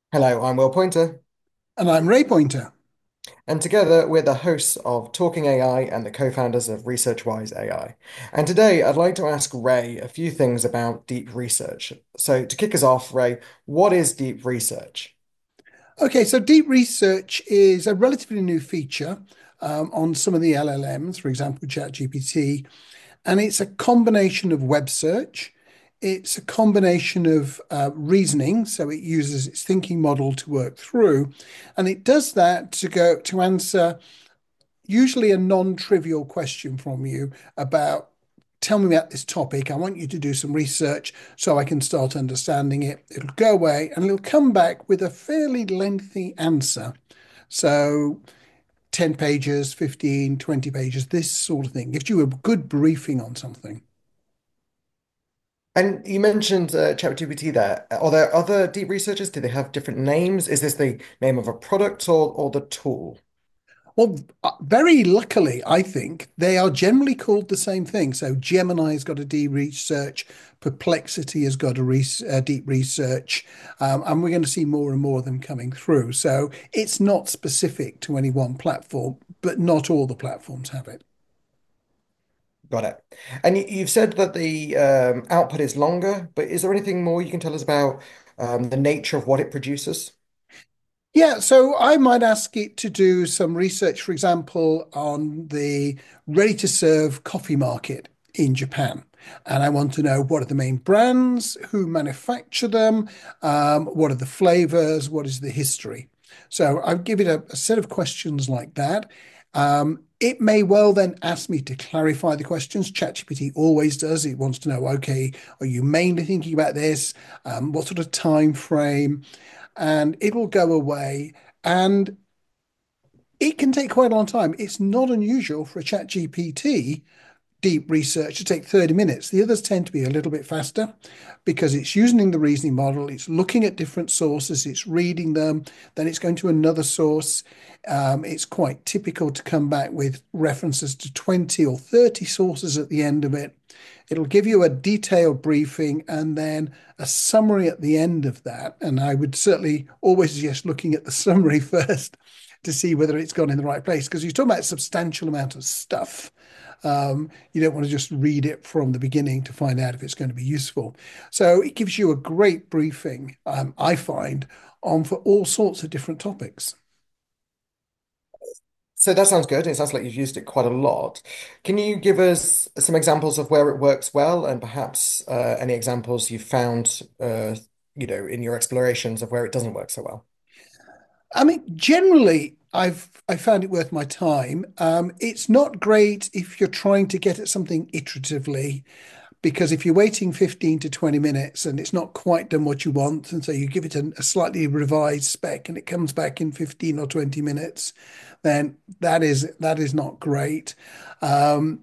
Hello, I'm Will Pointer, And I'm Ray Pointer. and together we're the hosts of Talking AI and the co-founders of ResearchWise AI. And today I'd like to ask Ray a few things about deep research. So to kick us off, Ray, what is deep research? Okay, so deep research is a relatively new feature on some of the LLMs, for example, ChatGPT, and it's a combination of web search. It's a combination of reasoning, so it uses its thinking model to work through, and it does that to answer usually a non-trivial question from you about tell me about this topic. I want you to do some research so I can start understanding it. It'll go away and it'll come back with a fairly lengthy answer. So 10 pages, 15, 20 pages, this sort of thing. Gives you a good briefing on something. And you mentioned ChatGPT there. Are there other deep researchers? Do they have different names? Is this the name of a product or the tool? Well, very luckily, I think they are generally called the same thing. So Gemini's got a deep research, Perplexity has got a deep research, and we're going to see more and more of them coming through. So it's not specific to any one platform, but not all the platforms have it. Got it. And you've said that the output is longer, but is there anything more you can tell us about the nature of what it produces? Yeah, so I might ask it to do some research, for example, on the ready to serve coffee market in Japan. And I want to know what are the main brands, who manufacture them, what are the flavors, what is the history. So I'll give it a set of questions like that. It may well then ask me to clarify the questions. ChatGPT always does. It wants to know, okay, are you mainly thinking about this? What sort of time frame? And it'll go away. And it can take quite a long time. It's not unusual for a chat GPT deep research to take 30 minutes. The others tend to be a little bit faster because it's using the reasoning model, it's looking at different sources, it's reading them, then it's going to another source. It's quite typical to come back with references to 20 or 30 sources at the end of it. It'll give you a detailed briefing and then a summary at the end of that. And I would certainly always suggest looking at the summary first to see whether it's gone in the right place because you're talking about a substantial amount of stuff. You don't want to just read it from the beginning to find out if it's going to be useful. So it gives you a great briefing, I find, on for all sorts of different topics. So that sounds good. It sounds like you've used it quite a lot. Can you give us some examples of where it works well and perhaps any examples you've found, in your explorations of where it doesn't work so well? I mean, generally, I found it worth my time. It's not great if you're trying to get at something iteratively, because if you're waiting 15 to 20 minutes and it's not quite done what you want, and so you give it a slightly revised spec and it comes back in 15 or 20 minutes, then that is not great. Um,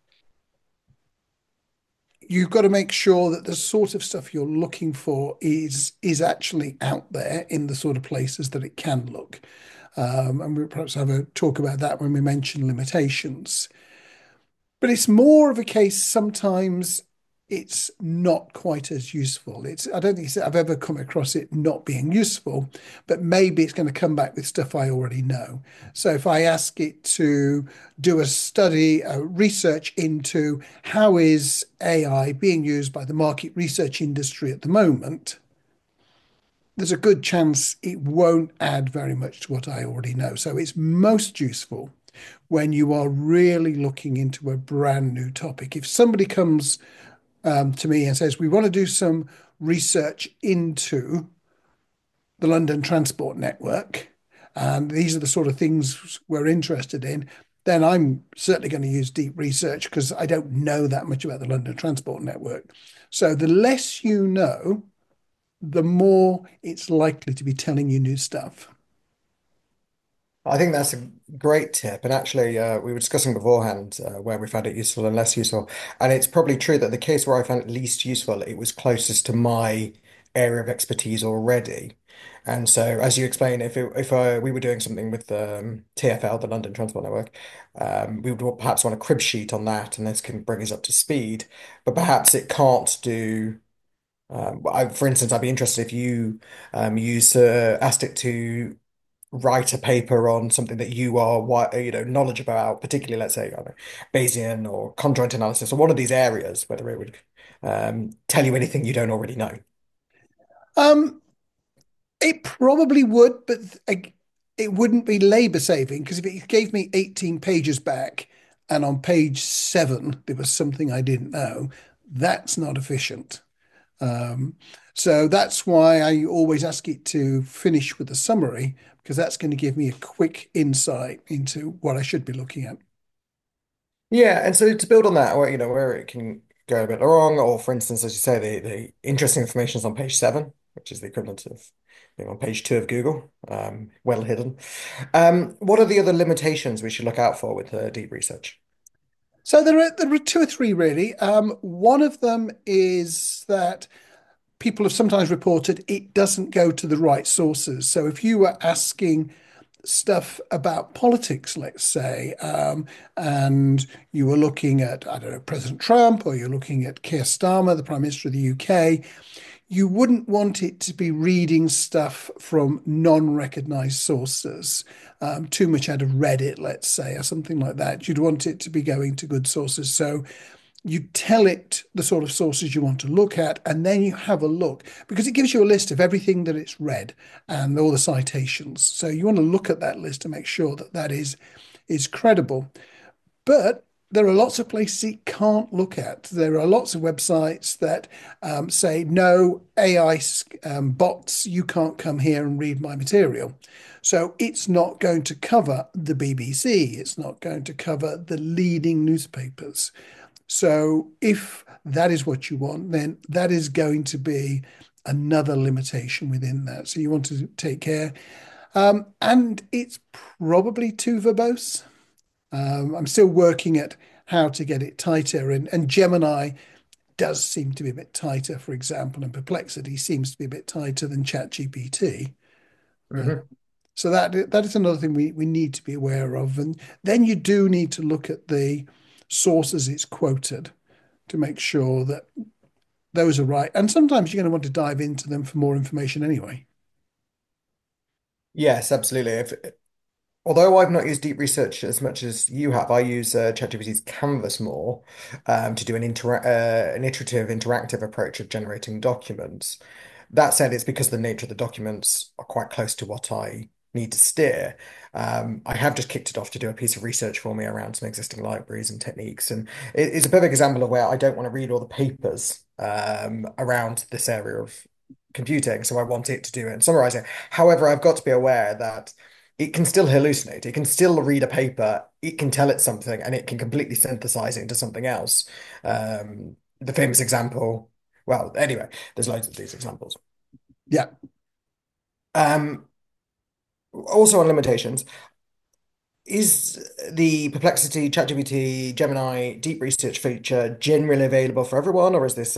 you've got to make sure that the sort of stuff you're looking for is actually out there in the sort of places that it can look. And we'll perhaps have a talk about that when we mention limitations. But it's more of a case sometimes it's not quite as useful. I don't think I've ever come across it not being useful, but maybe it's going to come back with stuff I already know. So if I ask it to do a study, a research into how is AI being used by the market research industry at the moment, there's a good chance it won't add very much to what I already know. So it's most useful when you are really looking into a brand new topic. If somebody comes to me and says, we want to do some research into the London Transport Network, and these are the sort of things we're interested in, then I'm certainly going to use deep research because I don't know that much about the London Transport Network. So the less you know, the more it's likely to be telling you new stuff. I think that's a great tip. And actually, we were discussing beforehand where we found it useful and less useful. And it's probably true that the case where I found it least useful, it was closest to my area of expertise already. And so, as you explain, if we were doing something with TfL, the London Transport Network, we would perhaps want a crib sheet on that, and this can bring us up to speed. But perhaps it can't do For instance, I'd be interested if you asked it to write a paper on something that you are knowledgeable about, particularly, let's say, I don't know, Bayesian or conjoint analysis or one of these areas, whether it would tell you anything you don't already know. Um, it probably would, but it wouldn't be labor saving because if it gave me 18 pages back and on page 7 there was something I didn't know, that's not efficient. Um, so that's why I always ask it to finish with a summary because that's going to give me a quick insight into what I should be looking at. Yeah, and so to build on that, where where it can go a bit wrong, or for instance, as you say, the interesting information is on page 7, which is the equivalent of on page 2 of Google, well hidden. What are the other limitations we should look out for with deep research? So there are two or three really. One of them is that people have sometimes reported it doesn't go to the right sources. So if you were asking stuff about politics, let's say, and you were looking at, I don't know, President Trump, or you're looking at Keir Starmer, the Prime Minister of the UK, you wouldn't want it to be reading stuff from non-recognized sources, too much out of Reddit, let's say, or something like that. You'd want it to be going to good sources. So you tell it the sort of sources you want to look at, and then you have a look because it gives you a list of everything that it's read and all the citations. So you want to look at that list to make sure that that is credible. But there are lots of places it can't look at. There are lots of websites that say, no, AI bots, you can't come here and read my material. So it's not going to cover the BBC. It's not going to cover the leading newspapers. So if that is what you want, then that is going to be another limitation within that. So you want to take care. And it's probably too verbose. I'm still working at how to get it tighter. And Gemini does seem to be a bit tighter, for example, and Perplexity seems to be a bit tighter than ChatGPT. Uh, Hmm. so that is another thing we need to be aware of. And then you do need to look at the sources it's quoted to make sure that those are right. And sometimes you're going to want to dive into them for more information anyway. Yes, absolutely. Although I've not used deep research as much as you have, I use ChatGPT's Canvas more to do an iterative, interactive approach of generating documents. That said, it's because the nature of the documents are quite close to what I need to steer. I have just kicked it off to do a piece of research for me around some existing libraries and techniques, and it's a perfect example of where I don't want to read all the papers around this area of computing, so I want it to do it and summarize it. However, I've got to be aware that it can still hallucinate. It can still read a paper. It can tell it something, and it can completely synthesize it into something else. The famous example. Well, anyway, there's loads of these examples. Yeah. Um, Also on limitations, is the Perplexity, ChatGPT, Gemini deep research feature generally available for everyone, or is this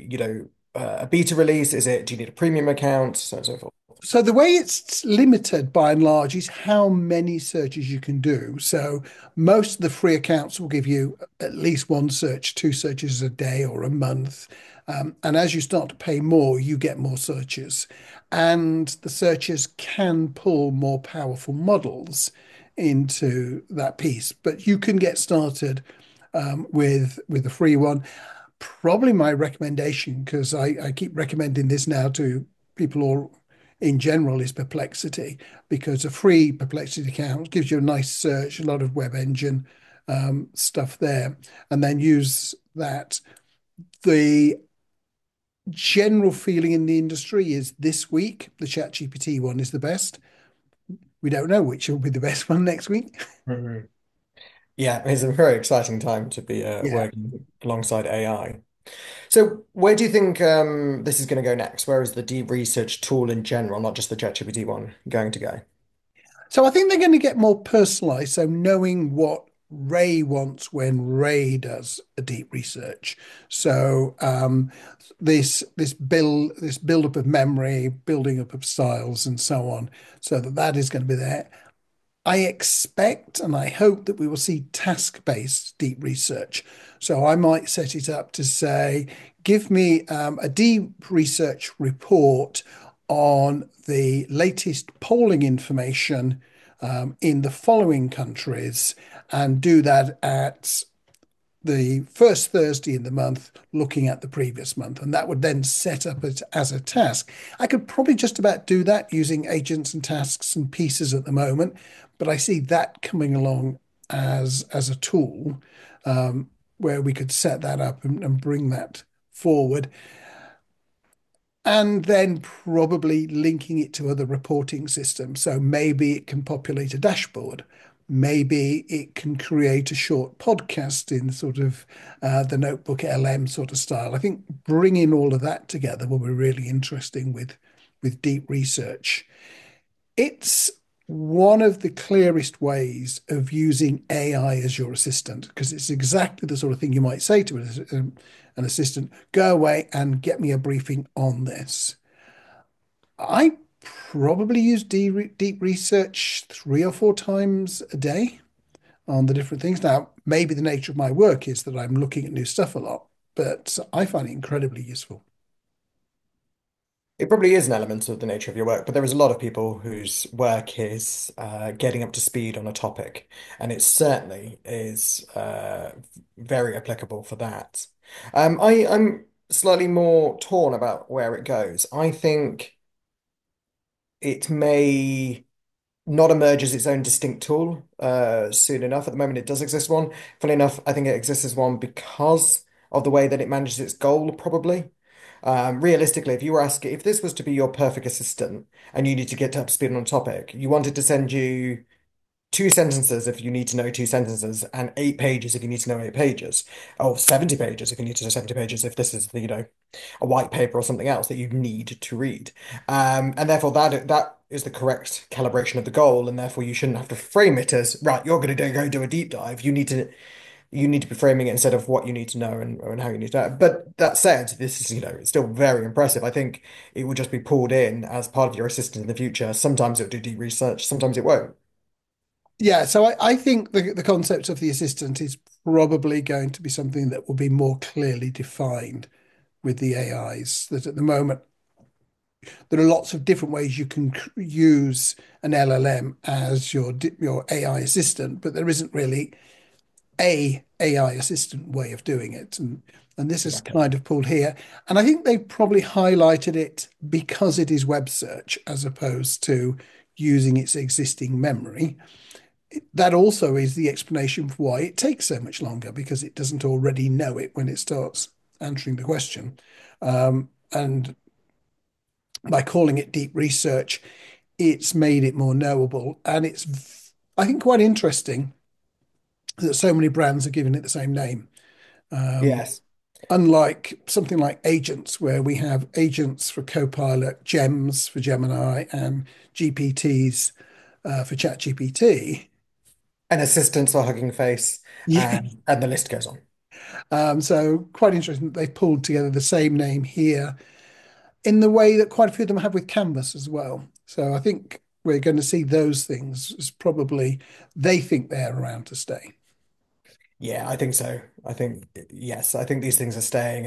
a beta release? Do you need a premium account, so on and so forth? So the way it's limited by and large is how many searches you can do. So most of the free accounts will give you at least one search, two searches a day or a month. And as you start to pay more, you get more searches. And the searches can pull more powerful models into that piece. But you can get started with a free one. Probably my recommendation, because I keep recommending this now to people all in general, is Perplexity, because a free Perplexity account gives you a nice search, a lot of web engine stuff there, and then use that. The general feeling in the industry is this week, the ChatGPT one is the best. We don't know which will be the best one next week. Mhm. Yeah, it's a very exciting time to be Yeah. working alongside AI. So, where do you think this is going to go next? Where is the deep research tool in general, not just the ChatGPT one, going to go? So I think they're going to get more personalized. So knowing what Ray wants when Ray does a deep research. So this build up of memory, building up of styles, and so on. So that is going to be there. I expect and I hope that we will see task-based deep research. So I might set it up to say, give me a deep research report on the latest polling information in the following countries, and do that at the first Thursday in the month, looking at the previous month. And that would then set up as a task. I could probably just about do that using agents and tasks and pieces at the moment, but I see that coming along as a tool where we could set that up and bring that forward. And then probably linking it to other reporting systems. So maybe it can populate a dashboard. Maybe it can create a short podcast in sort of the Notebook LM sort of style. I think bringing all of that together will be really interesting with deep research. It's one of the clearest ways of using AI as your assistant, because it's exactly the sort of thing you might say to an assistant, go away and get me a briefing on this. I probably use deep research 3 or 4 times a day on the different things. Now, maybe the nature of my work is that I'm looking at new stuff a lot, but I find it incredibly useful. It probably is an element of the nature of your work, but there is a lot of people whose work is getting up to speed on a topic, and it certainly is very applicable for that. I'm slightly more torn about where it goes. I think it may not emerge as its own distinct tool soon enough. At the moment, it does exist one. Funnily enough, I think it exists as one because of the way that it manages its goal, probably. Realistically, if you were asking, if this was to be your perfect assistant and you need to get up to speed on a topic, you wanted to send you 2 sentences if you need to know 2 sentences, and 8 pages if you need to know 8 pages, or 70 pages if you need to know 70 pages, if this is a white paper or something else that you need to read. And therefore that is the correct calibration of the goal, and therefore you shouldn't have to frame it as, right, you're going to go do a deep dive. You need to be framing it instead of what you need to know and how you need to know. But that said, this is, it's still very impressive. I think it will just be pulled in as part of your assistant in the future. Sometimes it'll do deep research, sometimes it won't. Yeah, so I think the concept of the assistant is probably going to be something that will be more clearly defined with the AIs. That at the moment, there are lots of different ways you can use an LLM as your AI assistant, but there isn't really a AI assistant way of doing it. And this is Exactly. kind of pulled here. And I think they probably highlighted it because it is web search as opposed to using its existing memory. That also is the explanation for why it takes so much longer, because it doesn't already know it when it starts answering the question. And by calling it deep research, it's made it more knowable. And I think, quite interesting that so many brands are giving it the same name. Yes. Unlike something like agents, where we have agents for Copilot, Gems for Gemini, and GPTs for ChatGPT. And assistants are Hugging Face, Yeah. and the list goes on. So quite interesting that they pulled together the same name here in the way that quite a few of them have with Canvas as well. So I think we're going to see those things as probably they think they're around to stay. Yeah, I think so. Yes, I think these things are staying,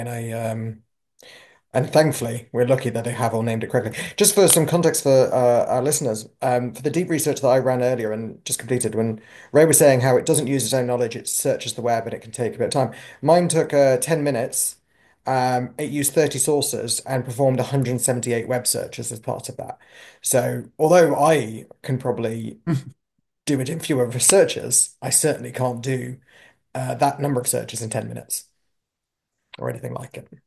and thankfully, we're lucky that they have all named it correctly. Just for some context for our listeners, for the deep research that I ran earlier and just completed, when Ray was saying how it doesn't use its own knowledge, it searches the web and it can take a bit of time. Mine took 10 minutes. It used 30 sources and performed 178 web searches as part of that. So, although I can probably do it in fewer searches, I certainly can't do that number of searches in 10 minutes or anything like it.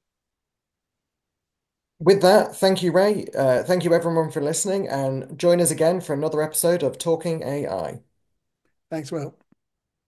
With that, thank you, Ray. Thank you, everyone, for listening, and join us again for another episode of Talking AI. Thanks, Will.